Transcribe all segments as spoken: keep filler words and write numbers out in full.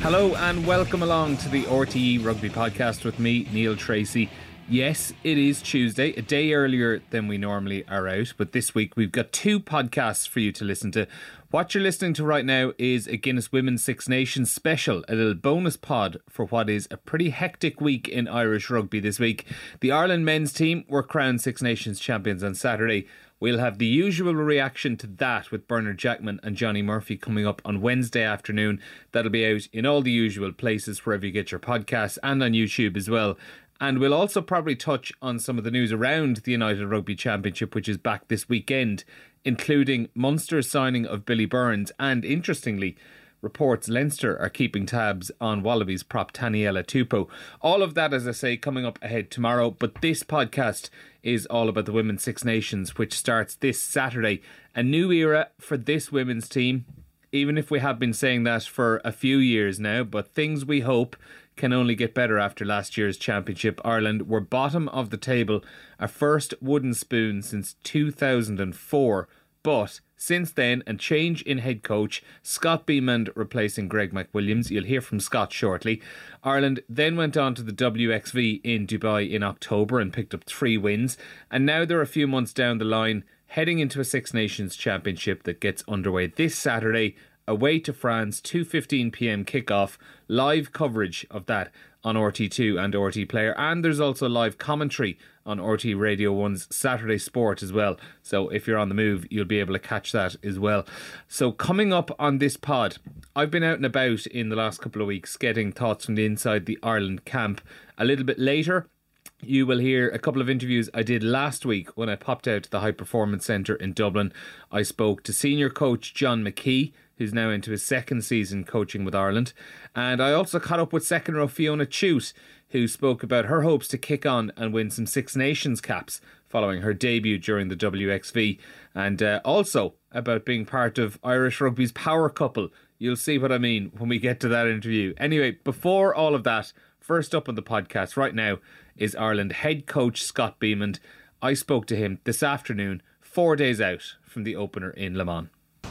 Hello and welcome along to the R T E Rugby Podcast with me, Neil Tracy. Yes, it is Tuesday, a day earlier than we normally are out, but this week we've got two podcasts for you to listen to. What you're listening to right now is a Guinness Women's Six Nations special, a little bonus pod for what is a pretty hectic week in Irish rugby this week. The Ireland men's team were crowned Six Nations champions on Saturday. We'll have the usual reaction to that with Bernard Jackman and Johnny Murphy coming up on Wednesday afternoon. That'll be out in all the usual places wherever you get your podcasts and on YouTube as well. And we'll also probably touch on some of the news around the United Rugby Championship, which is back this weekend, including Munster's signing of Billy Burns and, interestingly, reports Leinster are keeping tabs on Wallabies prop Taniela Tupou. All of that, as I say, coming up ahead tomorrow. But this podcast is all about the Women's Six Nations, which starts this Saturday. A new era for this women's team, even if we have been saying that for a few years now. But things, we hope, can only get better after last year's championship. Ireland were bottom of the table, a first wooden spoon since two thousand four. But since then, a change in head coach, Scott Beamond replacing Greg McWilliams. You'll hear from Scott shortly. Ireland then went on to the W X V in Dubai in October and picked up three wins. And now they're a few months down the line, heading into a Six Nations championship that gets underway this Saturday, away to France, two fifteen p.m. kickoff. Live coverage of that on R T two and R T Player, and there's also live commentary on R T Radio one's Saturday Sport as well. So if you're on the move, you'll be able to catch that as well. So coming up on this pod, I've been out and about in the last couple of weeks getting thoughts from the inside the Ireland camp. A little bit later, you will hear a couple of interviews I did last week when I popped out to the High Performance Centre in Dublin. I spoke to senior coach John McKee, who's now into his second season coaching with Ireland. And I also caught up with second row Fiona Chute, who spoke about her hopes to kick on and win some Six Nations caps following her debut during the W X V. And uh, also about being part of Irish rugby's power couple. You'll see what I mean when we get to that interview. Anyway, before all of that, first up on the podcast right now is Ireland head coach Scott Beamond. I spoke to him this afternoon, four days out from the opener in Le Mans.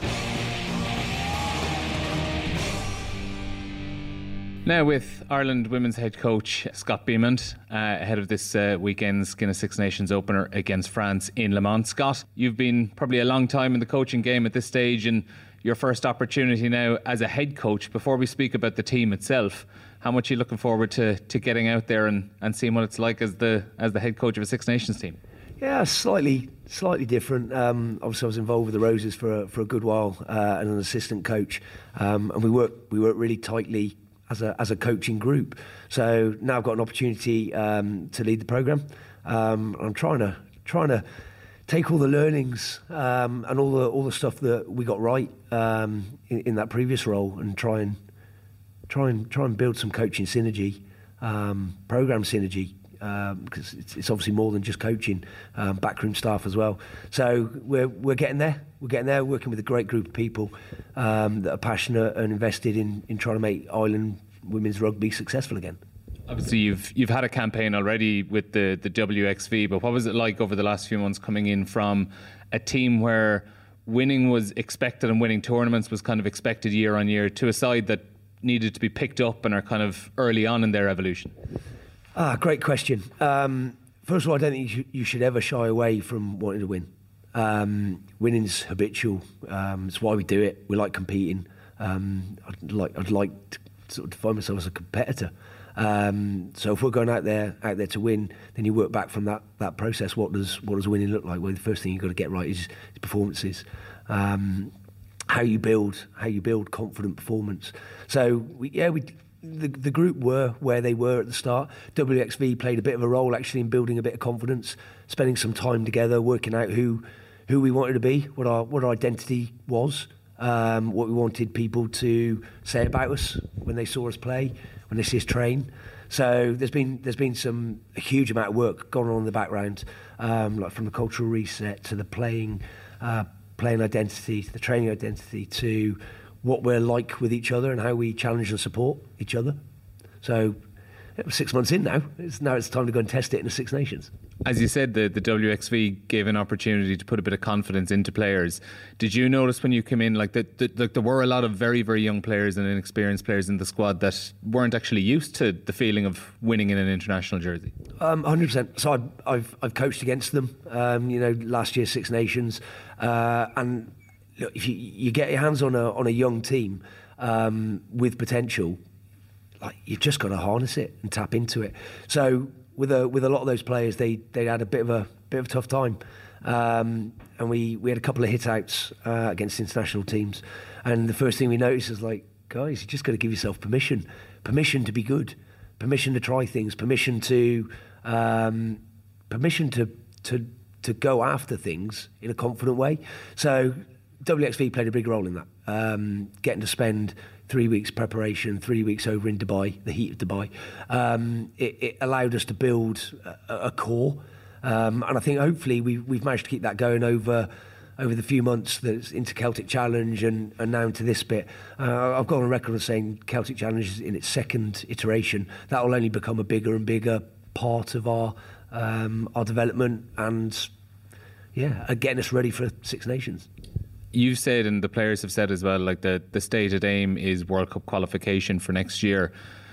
Now with Ireland women's head coach Scott Beamond uh, ahead of this uh, weekend's Guinness Six Nations opener against France in Le Mans. Scott, you've been probably a long time in the coaching game at this stage, and your first opportunity now as a head coach. Before we speak about the team itself, how much are you looking forward to to getting out there and, and seeing what it's like as the as the head coach of a Six Nations team? Yeah, slightly slightly different. Um, obviously, I was involved with the Roses for a, for a good while uh, as an assistant coach, um, and we work we work really tightly as a as a coaching group. So now I've got an opportunity um, to lead the programme. Um, I'm trying to trying to take all the learnings um, and all the all the stuff that we got right um, in, in that previous role, and try and try and try and build some coaching synergy, um, programme synergy. Because um, it's, it's obviously more than just coaching, um, backroom staff as well. So we're we're getting there. We're getting there. Working with a great group of people um, that are passionate and invested in, in trying to make Ireland women's rugby successful again. Obviously, you've you've had a campaign already with the the W X V, but what was it like over the last few months coming in from a team where winning was expected and winning tournaments was kind of expected year on year to a side that needed to be picked up and are kind of early on in their evolution? Ah, great question. Um, first of all, I don't think you should, you should ever shy away from wanting to win. Um, winning's habitual. Um, it's why we do it. We like competing. Um, I'd like I'd like to sort of define myself as a competitor. Um, so if we're going out there out there to win, then you work back from that that process. What does what does winning look like? Well, the first thing you've got to get right is, is performances. Um, how you build how you build confident performance. So we, yeah, we. The, the group were where they were at the start. W X V played a bit of a role actually in building a bit of confidence, spending some time together, working out who who we wanted to be, what our what our identity was, um, what we wanted people to say about us when they saw us play, when they see us train. So there's been there's been some a huge amount of work going on in the background, um, like from the cultural reset to the playing uh, playing identity, to the training identity, to what we're like with each other and how we challenge and support each other. So it was six months in now. It's, now it's time to go and test it in the Six Nations. As you said, the, the W X V gave an opportunity to put a bit of confidence into players. Did you notice when you came in, like, that the, the, there were a lot of very, very young players and inexperienced players in the squad that weren't actually used to the feeling of winning in an international jersey? Um, one hundred percent. So I've, I've, I've coached against them, um, you know, last year, Six Nations. Uh, and look, if you, you get your hands on a, on a young team um, with potential, like, you've just got to harness it and tap into it. So with a with a lot of those players, they they had a bit of a bit of a tough time, um, and we, we had a couple of hit outs uh, against international teams. And the first thing we noticed is, like, guys, you just got to give yourself permission, permission to be good, permission to try things, permission to um, permission to to to go after things in a confident way. So W X V played a big role in that, um, getting to spend three weeks preparation, three weeks over in Dubai, the heat of Dubai. Um, it, it allowed us to build a, a core, um, and I think hopefully we, we've managed to keep that going over over the few months that's into Celtic Challenge and, and now into this bit. Uh, I've got on a record of saying Celtic Challenge is in its second iteration. That will only become a bigger and bigger part of our um, our development and yeah, getting us ready for Six Nations. You've said, and the players have said as well, like the, the stated aim is World Cup qualification for next year.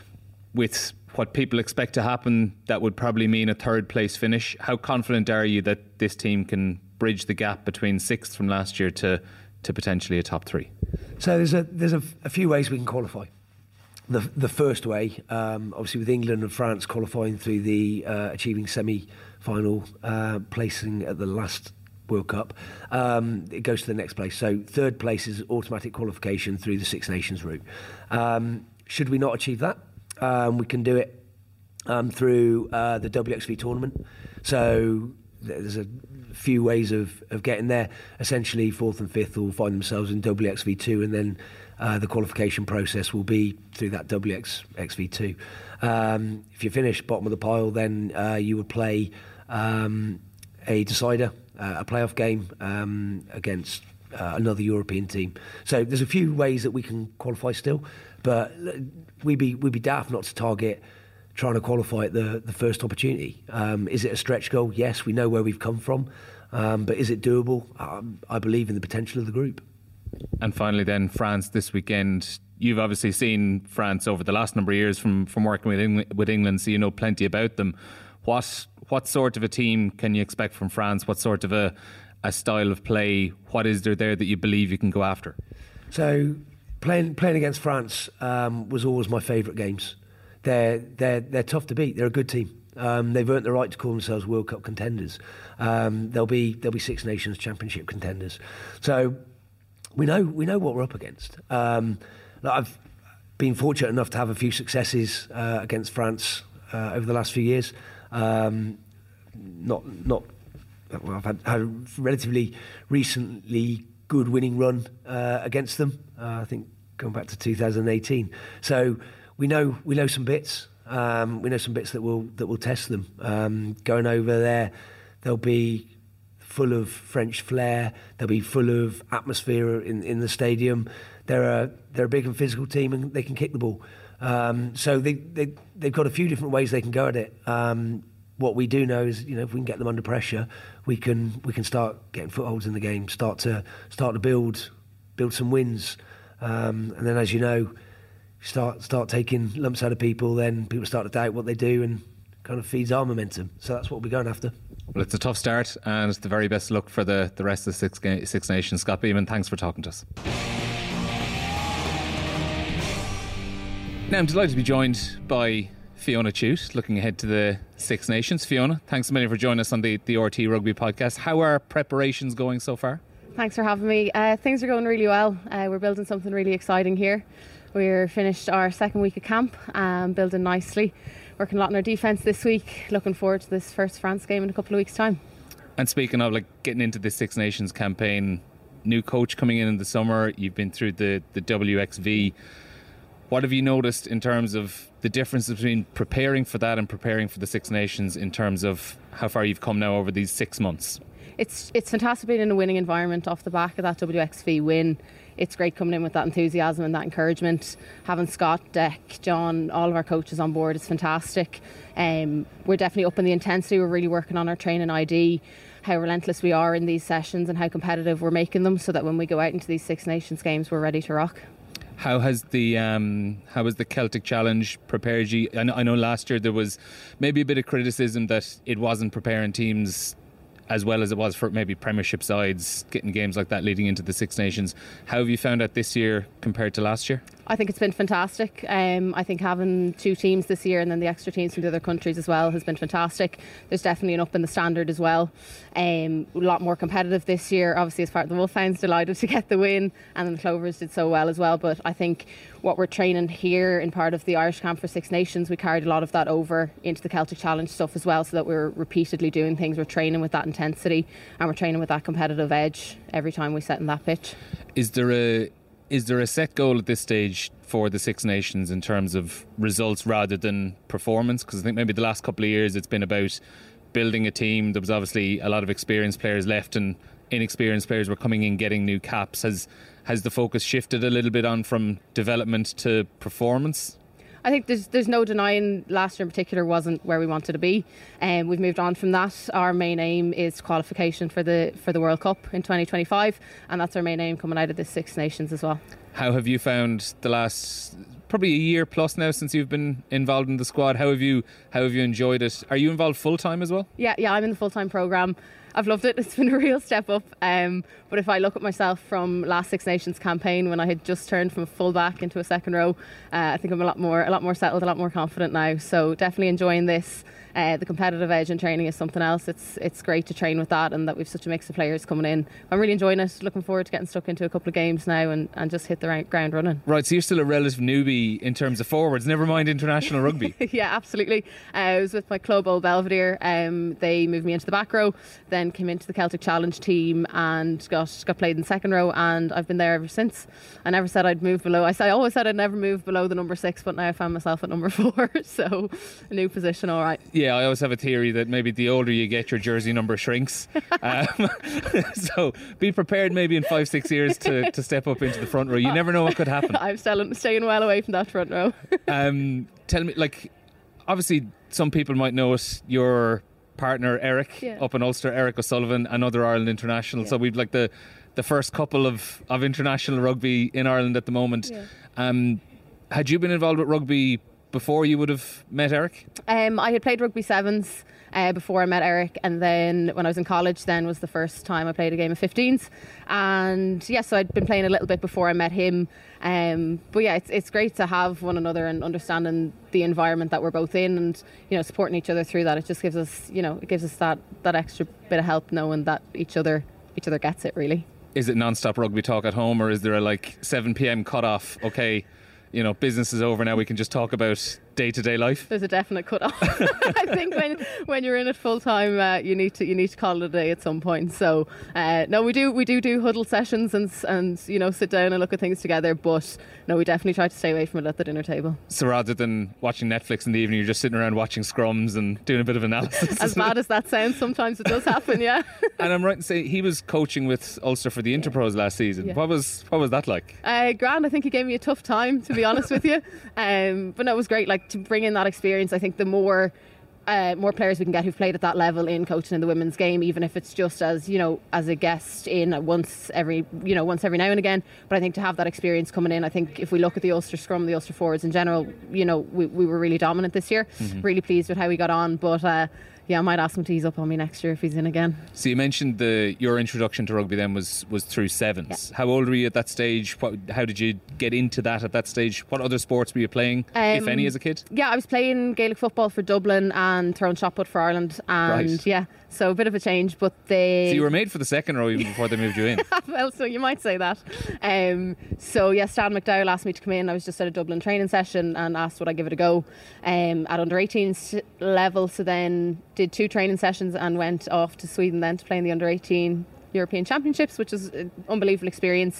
With what people expect to happen, that would probably mean a third place finish. How confident are you that this team can bridge the gap between sixth from last year to, to potentially a top three? So there's a there's a, a few ways we can qualify. The the first way, um, obviously with England and France qualifying through the uh, achieving semi-final uh, placing at the last World Cup, um, it goes to the next place. So third place is automatic qualification through the Six Nations route. Um, should we not achieve that, um, we can do it um, through uh, the W X V tournament. So there's a few ways of, of getting there. Essentially, fourth and fifth will find themselves in W X V two, and then uh, the qualification process will be through that W X V two. Um, if you finish bottom of the pile, then uh, you would play um, a decider, uh, a playoff game um, against uh, another European team. So there's a few ways that we can qualify still, but we'd be we'd be daft not to target trying to qualify at the, the first opportunity. Um, is it a stretch goal? Yes, we know where we've come from, um, but is it doable? Um, I believe in the potential of the group. And finally then, France this weekend. You've obviously seen France over the last number of years from, from working with England, with England, so you know plenty about them. What what sort of a team can you expect from France? What sort of a, a style of play? What is there there that you believe you can go after? So playing playing against France um, was always my favourite games. They're they're they're tough to beat. They're a good team. Um, they've earned the right to call themselves World Cup contenders. Um, they'll be they'll be Six Nations Championship contenders. So we know we know what we're up against. Um, I've been fortunate enough to have a few successes uh, against France uh, over the last few years. Um, not not well, I've had, had a relatively recently good winning run uh, against them. Uh, I think going back to two thousand eighteen. So we know we know some bits. Um, we know some bits that will that will test them. Um, going over there, they'll be full of French flair. They'll be full of atmosphere in, in the stadium. They're a they're a big and physical team, and they can kick the ball. Um, so they they they've got a few different ways they can go at it. Um, what we do know is, you know, if we can get them under pressure, we can we can start getting footholds in the game. Start to start to build build some wins, um, and then, as you know, start start taking lumps out of people. Then people start to doubt what they do, and kind of feeds our momentum. So that's what we're going after. Well, it's a tough start, and it's the very best luck for the, the rest of the Six, six Nations. Scott Beeman, thanks for talking to us. Now, I'm delighted to be joined by Fiona Chute, looking ahead to the Six Nations. Fiona, thanks a million for joining us on the, the R T Rugby podcast. How are preparations going so far? Thanks for having me. Uh, things are going really well. Uh, we're building something really exciting here. We're finished our second week of camp, um, building nicely. Working a lot on our defence this week. Looking forward to this first France game in a couple of weeks' time. And speaking of like getting into the Six Nations campaign, new coach coming in in the summer. You've been through the, the W X V. What have you noticed in terms of the difference between preparing for that and preparing for the Six Nations in terms of how far you've come now over these six months? it's it's fantastic being in a winning environment off the back of that W X V win. It's great coming in with that enthusiasm and that encouragement. Having Scott, Deck, John, all of our coaches on board is fantastic. Um, we're definitely up in the intensity. We're really working on our training I D, how relentless we are in these sessions and how competitive we're making them, so that when we go out into these Six Nations games, we're ready to rock. How has the um, how has the Celtic Challenge prepared you? I know, I know last year there was maybe a bit of criticism that it wasn't preparing teams as well as it was for maybe Premiership sides, getting games like that leading into the Six Nations. How have you found that this year compared to last year? I think it's been fantastic. Um, I think having two teams this year and then the extra teams from the other countries as well has been fantastic. There's definitely an up in the standard as well. Um, a lot more competitive this year. Obviously, as part of the Wolfhounds, delighted to get the win, and then the Clovers did so well as well. But I think what we're training here in part of the Irish camp for Six Nations, we carried a lot of that over into the Celtic Challenge stuff as well, so that we're repeatedly doing things. We're training with that intensity and we're training with that competitive edge every time we set in that pitch. Is there a Is there a set goal at this stage for the Six Nations in terms of results rather than performance? Because I think maybe the last couple of years it's been about building a team. There was obviously a lot of experienced players left and inexperienced players were coming in getting new caps. Has has the focus shifted a little bit on from development to performance? I think there's there's no denying last year in particular wasn't where we wanted to be, and um, we've moved on from that. Our main aim is qualification for the for the World Cup in twenty twenty-five, and that's our main aim coming out of the Six Nations as well. How have you found the last probably a year plus now since you've been involved in the squad? How have you how have you enjoyed it? Are you involved full time as well? Yeah, yeah, I'm in the full time programme. I've loved it. It's been a real step up. Um, but if I look at myself from last Six Nations campaign when I had just turned from a full back into a second row, uh, I think I'm a lot more a lot more settled, a lot more confident now. So definitely enjoying this. Uh, the competitive edge in training is something else. It's it's great to train with that, and that we've such a mix of players coming in. I'm really enjoying it. Looking forward to getting stuck into a couple of games now and, and just hit the right ground running. Right, so you're still a relative newbie in terms of forwards, never mind international rugby. Yeah, absolutely. Uh, I was with my club, Old Belvedere. Um, they moved me into the back row, then came into the Celtic Challenge team and got got played in the second row, and I've been there ever since. I never said I'd move below. I, said, I always said I'd never move below the number six, but now I found myself at number four. So a new position, all right. Yeah, I always have a theory that maybe the older you get, your jersey number shrinks. um, so be prepared maybe in five, six years to, to step up into the front row. You never know what could happen. I'm still staying well away from that front row. um, tell me, like, obviously some people might know it, your partner Eric, yeah. up in Ulster, Eric O'Sullivan, another Ireland international. Yeah. So we've like the, the first couple of, of international rugby in Ireland at the moment. Yeah. Um, had you been involved with rugby before you would have met Eric? Um, I had played rugby sevens uh, before I met Eric, and then when I was in college then was the first time I played a game of fifteens, and yes, yeah, so I'd been playing a little bit before I met him, um, but yeah, it's it's great to have one another and understanding the environment that we're both in, and you know, supporting each other through that. It just gives us, you know, it gives us that, that extra bit of help knowing that each other each other gets it, really. Is it non-stop rugby talk at home, or is there a like seven p.m. cut-off? Okay, you know, business is over now, we can just talk about day-to-day life? There's a definite cut-off. I think when when you're in it full time, uh, you need to you need to call it a day at some point. So uh, no, we do we do do huddle sessions and and you know, sit down and look at things together. But no, we definitely try to stay away from it at the dinner table. So rather than watching Netflix in the evening, you're just sitting around watching scrums and doing a bit of analysis. As bad as that sounds, sometimes it does happen. Yeah. And I'm right in saying he was coaching with Ulster for the Interpros last season. Yeah. What was what was that like? Uh, grand. I think he gave me a tough time, to be honest with you. Um, but no, it was great. Like, to bring in that experience, I think the more uh, more players we can get who've played at that level in coaching in the women's game, even if it's just as, you know, as a guest in once every, you know, once every now and again. But I think to have that experience coming in, I think if we look at the Ulster scrum, the Ulster forwards in general, you know, we, we were really dominant this year. Mm-hmm. Really pleased with how we got on. But uh, yeah, I might ask him to ease up on me next year if he's in again. So you mentioned the your introduction to rugby then was, was through sevens. Yeah. How old were you at that stage? What, how did you get into that at that stage? What other sports were you playing, um, if any, as a kid? Yeah, I was playing Gaelic football for Dublin and throwing shot put for Ireland. And right. yeah, so a bit of a change, but they... So you were made for the second row even before they moved you in? Well, so you might say that. Um, so yeah, Stan McDowell asked me to come in. I was just at a Dublin training session and asked would I give it a go um, at under eighteens level. So then did two training sessions and went off to Sweden then to play in the under eighteen European Championships, which was an unbelievable experience.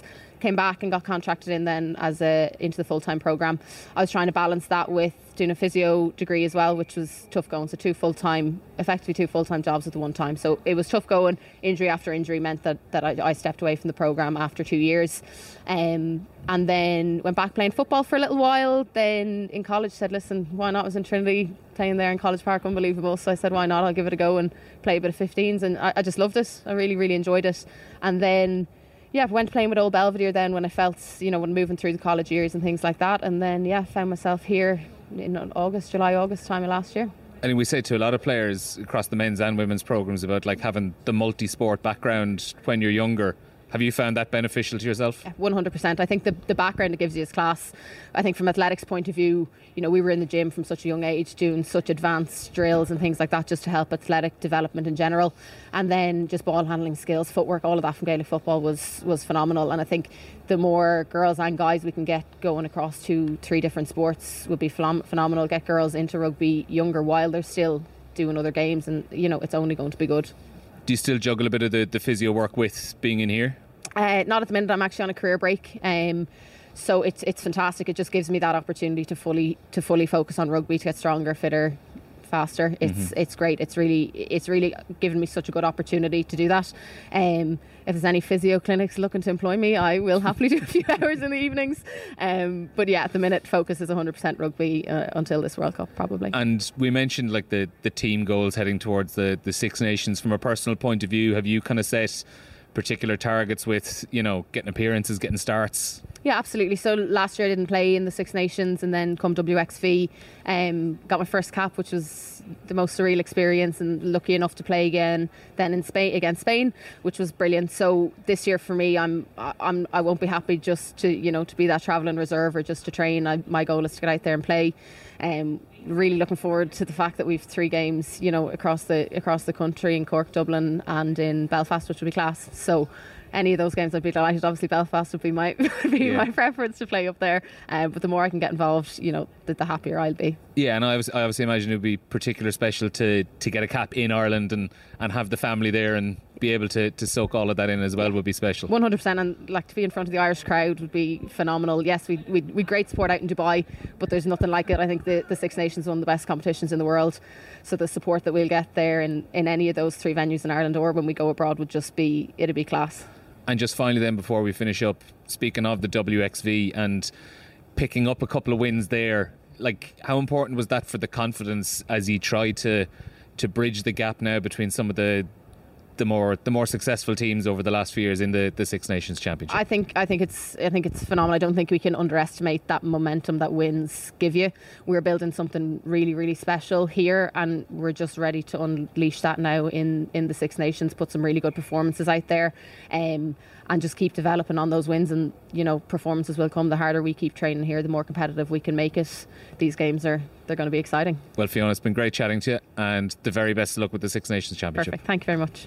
came back and got contracted in then as a into the full-time programme. I was trying to balance that with doing a physio degree as well, which was tough going. So two full-time, effectively two full-time jobs at the one time. So it was tough going. Injury after injury meant that, that I, I stepped away from the programme after two years. Um, and then went back playing football for a little while. Then in college said, listen, why not? I was in Trinity playing there in College Park, unbelievable. So I said, why not? I'll give it a go and play a bit of fifteens. And I, I just loved it. I really, really enjoyed it. And then yeah, went playing with Old Belvedere then when I felt, you know, when moving through the college years and things like that. And then, yeah, found myself here in August, July, August time of last year. And we say to a lot of players across the men's and women's programmes about like having the multi-sport background when you're younger. Have you found that beneficial to yourself? one hundred percent. I think the, the background it gives you is class. I think from athletics point of view, you know, we were in the gym from such a young age doing such advanced drills and things like that just to help athletic development in general. And then just ball handling skills, footwork, all of that from Gaelic football was, was phenomenal. And I think the more girls and guys we can get going across two, three different sports would be phenom- phenomenal. Get girls into rugby younger while they're still doing other games, and, you know, it's only going to be good. Do you still juggle a bit of the, the physio work with being in here? Uh, not at the minute. I'm actually on a career break, um, so it's it's fantastic. It just gives me that opportunity to fully to fully focus on rugby, to get stronger, fitter, faster. It's mm-hmm. it's great. It's really it's really given me such a good opportunity to do that. Um, if there's any physio clinics looking to employ me, I will happily do a few hours in the evenings. Um, but yeah, at the minute, focus is one hundred percent rugby uh, until this World Cup, probably. And we mentioned like the the team goals heading towards the the Six Nations. From a personal point of view, have you kind of set particular targets with, you know, getting appearances, getting starts? Yeah, absolutely. So last year I didn't play in the Six Nations, and then come W X V, um, got my first cap, which was the most surreal experience, and lucky enough to play again then in Spain against Spain, which was brilliant. So this year for me, I'm I'm I won't be happy just to, you know, to be that travelling reserve or just to train. I, my goal is to get out there and play. Um, really looking forward to the fact that we've three games, you know, across the across the country, in Cork, Dublin and in Belfast, which will be class. So any of those games I'd be delighted. Obviously Belfast would be my be yeah. my preference to play up there, uh, but the more I can get involved, you know, the, the happier I'll be. Yeah, and I, was, I obviously imagine it would be particularly special to to get a cap in Ireland and, and have the family there and be able to, to soak all of that in as well would be special. one hundred percent, and like to be in front of the Irish crowd would be phenomenal. Yes, we we we great sport out in Dubai, but there's nothing like it. I think the, the Six Nations is one of the best competitions in the world, so the support that we'll get there in, in any of those three venues in Ireland or when we go abroad would just be, it'd be class. And just finally then, before we finish up, speaking of the W X V and picking up a couple of wins there, like how important was that for the confidence as you try to to bridge the gap now between some of the the more the more successful teams over the last few years in the, the Six Nations Championship? I think I think it's I think it's phenomenal. I don't think we can underestimate that momentum that wins give you. We're building something really, really special here, and we're just ready to unleash that now in, in the Six Nations, put some really good performances out there, um, and just keep developing on those wins. And, you know, performances will come. The harder we keep training here, the more competitive we can make it. These games are they're going to be exciting. Well, Fiona, it's been great chatting to you, and the very best of luck with the Six Nations Championship. Perfect. Thank you very much.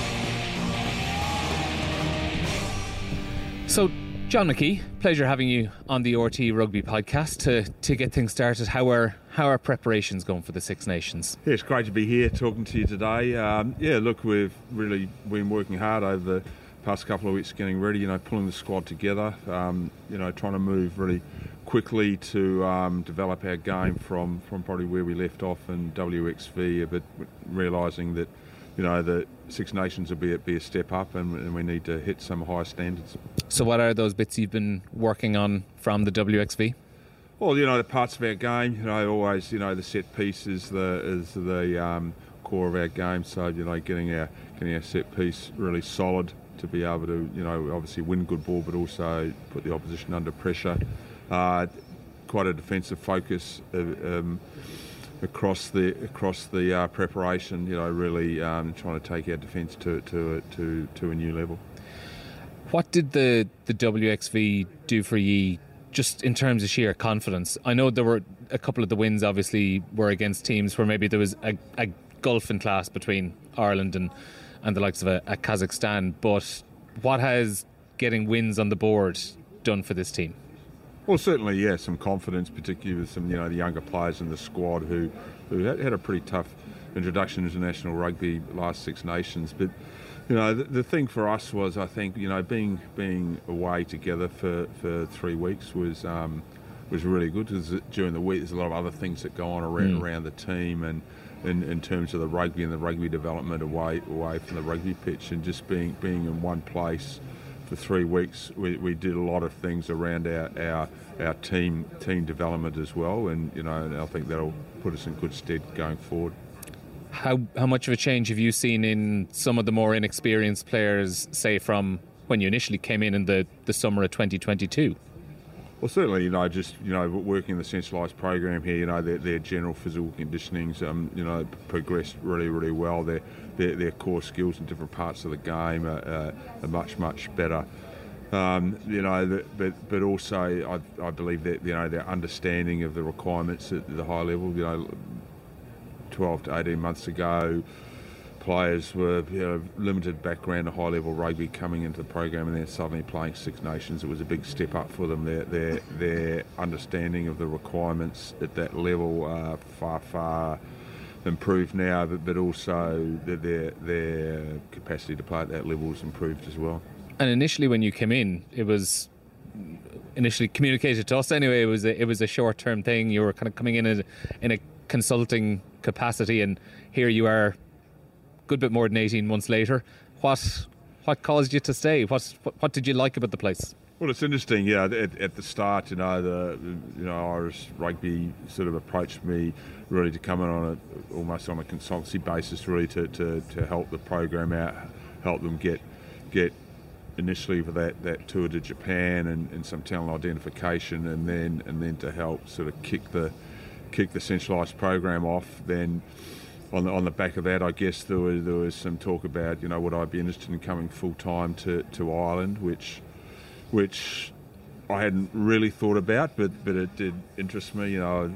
So, John McKee, pleasure having you on the R T Rugby podcast to, to get things started. How are how are preparations going for the Six Nations? Yeah, it's great to be here talking to you today. Um, yeah, look, we've really been working hard over the past couple of weeks getting ready, you know, pulling the squad together, um, you know, trying to move really quickly to um, develop our game from, from probably where we left off in W X V, but realising that, you know, the Six Nations will be a, be a step up, and, and we need to hit some higher standards. So what are those bits you've been working on from the W X V? Well, you know, the parts of our game, you know, always, you know, the set piece is the is the um, core of our game. So, you know, getting our getting our set piece really solid to be able to, you know, obviously win good ball, but also put the opposition under pressure. Uh, quite a defensive focus. Uh, um, across the across the uh, preparation, you know, really um, trying to take our defence to to to to a new level. What did the the W X V do for you, just in terms of sheer confidence? I know there were a couple of the wins, obviously, were against teams where maybe there was a, a gulf in class between Ireland and and the likes of a, a Kazakhstan. But what has getting wins on the board done for this team? Well, certainly, yeah, some confidence, particularly with some, you know, the younger players in the squad who, who had a pretty tough, introduction to international rugby, last Six Nations. But you know, the, the thing for us was, I think, you know, being being away together for, for three weeks was um, was really good, because during the week there's a lot of other things that go on around, mm. around the team, and in, in terms of the rugby and the rugby development away away from the rugby pitch, and just being being in one place for three weeks, we, we did a lot of things around our, our our team team development as well, and you know, and I think that'll put us in good stead going forward. How how much of a change have you seen in some of the more inexperienced players, say from when you initially came in in the, the summer of twenty twenty-two? Well, certainly, you know, just, you know, working in the centralised program here, you know, their, their general physical conditioning's, um, you know, progressed really, really well. Their, their their core skills in different parts of the game are, uh, are much, much better. Um, you know, but but also I, I believe that, you know, their understanding of the requirements at the high level, you know, twelve to eighteen months ago, players were, you know, limited background to high-level rugby coming into the program, and then suddenly playing Six Nations. It was a big step up for them. Their their, their understanding of the requirements at that level are far, far improved now, but, but also their their capacity to play at that level has improved as well. And initially, when you came in, it was initially communicated to us anyway. It was a, it was a short-term thing. You were kind of coming in a, in a consulting capacity, and here you are, good bit more than eighteen months later. What what caused you to stay? What what, what did you like about the place? Well, it's interesting. Yeah, at, at the start, you know, the you know Irish Rugby sort of approached me really to come in on a almost on a consultancy basis, really to, to, to help the program out, help them get get initially for that, that tour to Japan and, and some talent identification, and then and then to help sort of kick the kick the centralised program off. Then on the on the back of that, I guess there was there was some talk about, you know, would I be interested in coming full time to, to Ireland, which which I hadn't really thought about, but but it did interest me. You know,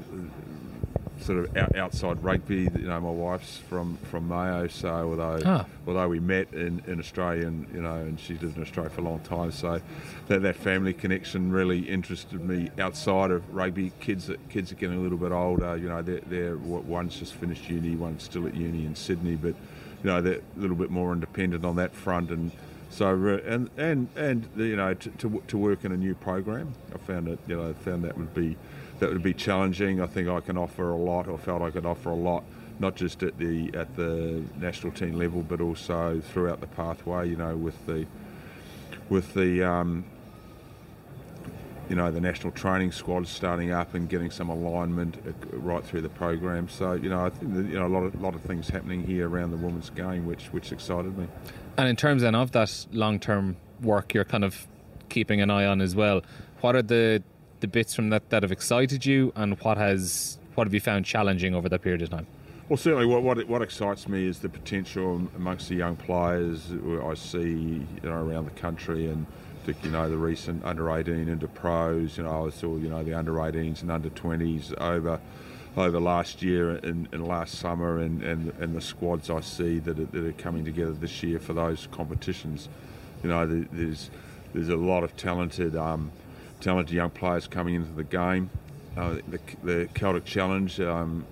sort of out, outside rugby. You know, my wife's from, from Mayo, so although ah. although we met in, in Australia, and you know, and she lived in Australia for a long time, so that that family connection really interested me outside of rugby. Kids kids are getting a little bit older. You know, they're, they're one's just finished uni, one's still at uni in Sydney, but you know, they're a little bit more independent on that front, and so and and and you know, to, to to work in a new program, I found it. You know, found that would be. That would be challenging. I think I can offer a lot, or felt I could offer a lot, not just at the at the national team level, but also throughout the pathway. You know, with the with the um, you know the national training squad starting up and getting some alignment right through the program. So you know, I think that, you know a lot of lot of things happening here around the women's game, which which excited me. And in terms then of that long-term work, you're kind of keeping an eye on as well. What are the the bits from that that have excited you, and what has what have you found challenging over that period of time? Well, certainly what what, what excites me is the potential amongst the young players I see, you know, around the country, and you know the recent under eighteen into pros. You know, I saw you know the under eighteens and under twenties over over last year and, and last summer, and, and, and the squads I see that are, that are coming together this year for those competitions. You know, there's there's a lot of talented. Um, talented young players coming into the game. Uh, the, the Celtic Challenge um,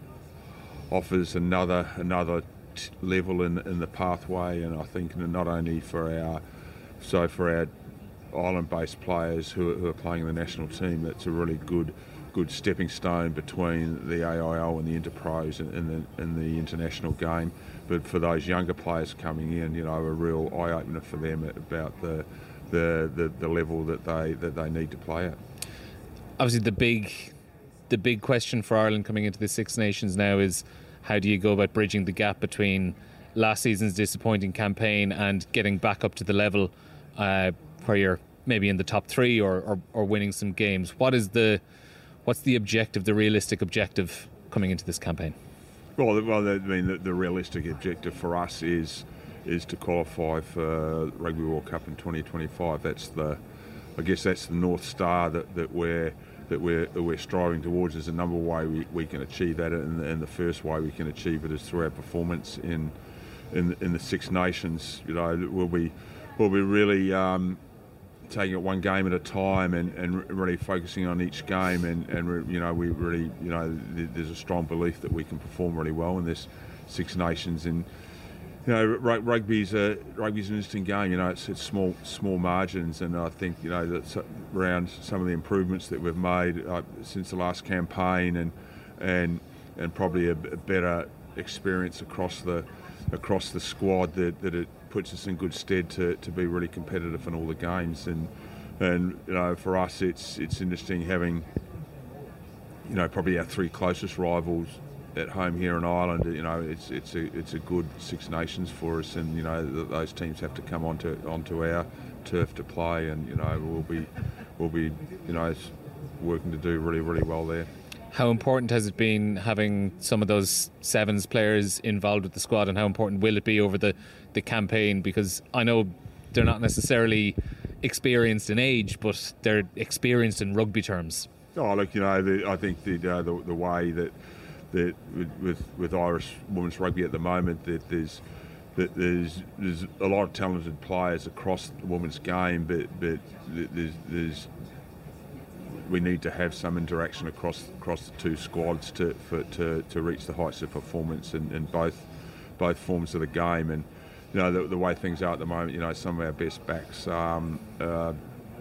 offers another another t- level in in the pathway, and I think not only for our so for our island-based players who are, who are playing in the national team, that's a really good good stepping stone between the A I O and the Interpros in, in the in the international game. But for those younger players coming in, you know, a real eye opener for them about the The, the the level that they that they need to play at. Obviously, the big the big question for Ireland coming into the Six Nations now is, how do you go about bridging the gap between last season's disappointing campaign and getting back up to the level uh, where you're maybe in the top three or, or or winning some games? What is the what's the objective, the realistic objective coming into this campaign? Well, well, I mean, the, the realistic objective for us is. is to qualify for Rugby World Cup in twenty twenty-five. That's the, I guess that's the North Star that, that we're that we're that we're striving towards. There's a number of ways we, we can achieve that, and the, and the first way we can achieve it is through our performance in in in the Six Nations. You know, we'll be we'll be really um, taking it one game at a time, and, and really focusing on each game, and, and you know we really you know there's a strong belief that we can perform really well in this Six Nations. And you know, rugby's a rugby's an interesting game. You know, it's, it's small small margins, and I think you know that around some of the improvements that we've made uh, since the last campaign, and and and probably a, a better experience across the across the squad, that, that it puts us in good stead to, to be really competitive in all the games. And and you know, for us, it's it's interesting having you know probably our three closest rivals at home here in Ireland. You know, it's it's a it's a good Six Nations for us, and you know th- those teams have to come onto onto our turf to play, and you know we'll be we'll be you know working to do really really well there. How important has it been having some of those Sevens players involved with the squad, and how important will it be over the, the campaign? Because I know they're not necessarily experienced in age, but they're experienced in rugby terms. Oh, look, you know, the, I think the, uh, the the way that that with with Irish women's rugby at the moment, that there's that there's there's a lot of talented players across the women's game, but but there's there's we need to have some interaction across across the two squads to for, to, to reach the heights of performance in, in both both forms of the game. And you know the, the way things are at the moment, you know some of our best backs um, uh,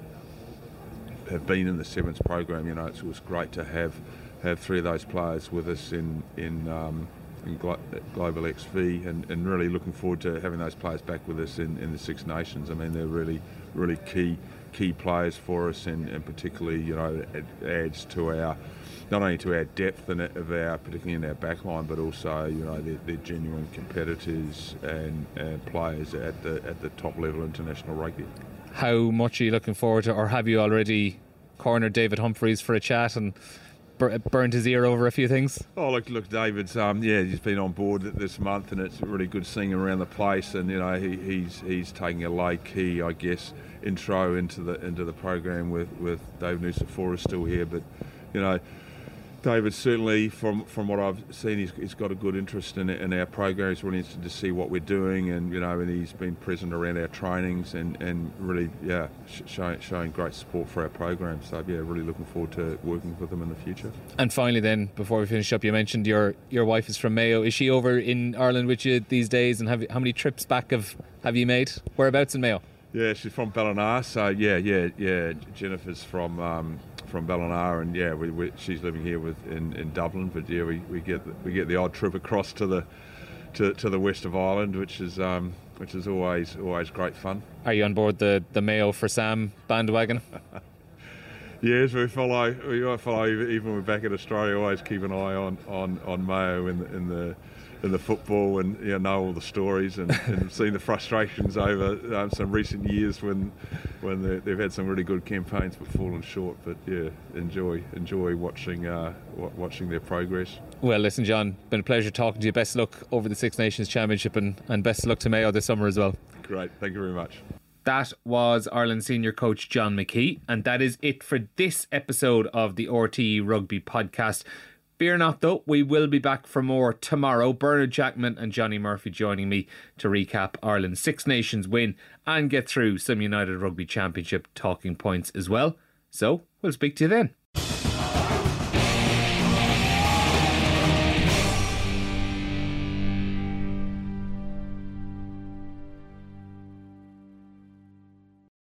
have been in the Sevens program. You know it was great to have have three of those players with us in in, um, in Glo- Global X V, and, and really looking forward to having those players back with us in, in the Six Nations. I mean they're really really key. key players for us, and, and particularly you know it adds to our not only to our depth and of our particularly in our back line, but also you know they're, they're genuine competitors and, and players at the at the top level international rugby. How much are you looking forward to, or have you already cornered David Humphreys for a chat and bur- burned his ear over a few things? Oh look, look, David's um yeah he's been on board this month, and it's really good seeing him around the place, and you know he, he's he's taking a low key, I guess, intro into the into the program with with Dave Nusafora still here. But you know David certainly from from what I've seen he's, he's got a good interest in in our program. He's really interested to see what we're doing, and you know and he's been present around our trainings, and and really yeah showing showing great support for our program. So yeah, really looking forward to working with him in the future. And finally then, before we finish up, you mentioned your your wife is from Mayo. Is she over in Ireland with you these days, and have how many trips back have have you made? Whereabouts in Mayo? Yeah, she's from Ballina, so yeah, yeah, yeah. Jennifer's from um, from Ballina, and yeah, we, we, she's living here with in, in Dublin. But yeah, we, we get the, we get the odd trip across to the to, to the west of Ireland, which is um, which is always always great fun. Are you on board the, the Mayo for Sam bandwagon? Yes, we follow. We follow even when we're back in Australia. Always keep an eye on, on, on Mayo in the, in the in the football, and you know, know all the stories, and, and seen the frustrations over um, some recent years when when they've had some really good campaigns but fallen short. But yeah, enjoy enjoy watching uh, watching their progress. Well, listen, John, been a pleasure talking to you. Best of luck over the Six Nations Championship, and, and best of luck to Mayo this summer as well. Great, thank you very much. That was Ireland senior coach John McKee, and that is it for this episode of the R T E Rugby podcast. Fear not though, we will be back for more tomorrow. Bernard Jackman and Johnny Murphy joining me to recap Ireland's Six Nations win and get through some United Rugby Championship talking points as well. So, we'll speak to you then.